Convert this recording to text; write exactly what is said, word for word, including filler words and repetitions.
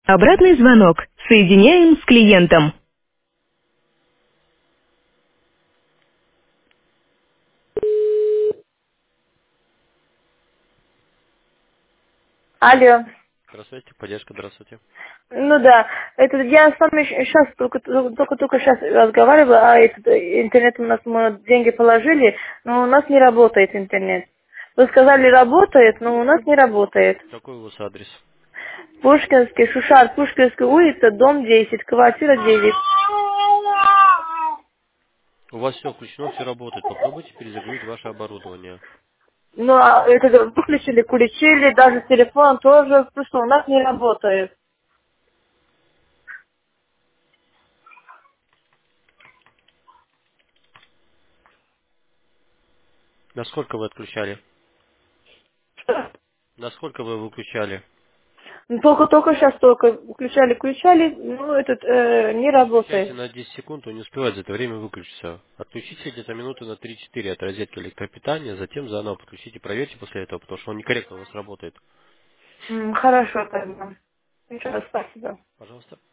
Обратный звонок. Соединяем с клиентом. Алло. Здравствуйте, поддержка, здравствуйте. Ну да, это я с вами сейчас только только только сейчас разговариваю, а этот э, интернет у нас мы деньги положили, но у нас не работает интернет. Вы сказали работает, но у нас не работает. Какой у вас адрес? Пушкинский, Шушар, Пушкинская улица, дом десять, квартира девять. У вас все включено, все работает. Попробуйте перезагрузить ваше оборудование. Ну, а это выключили, включили, даже телефон тоже, просто у нас не работает. Насколько вы отключали? Насколько вы выключали? Ну, только только сейчас только включали, включали, ну этот э, не Выключайте работает. на десять секунд, он не успевает за это время выключиться. Отключите где-то минуты на три-четыре от розетки электропитания, затем заново подключите, проверьте после этого, потому что он некорректно у вас работает. М, хорошо тогда. Еще раз спасибо. Пожалуйста.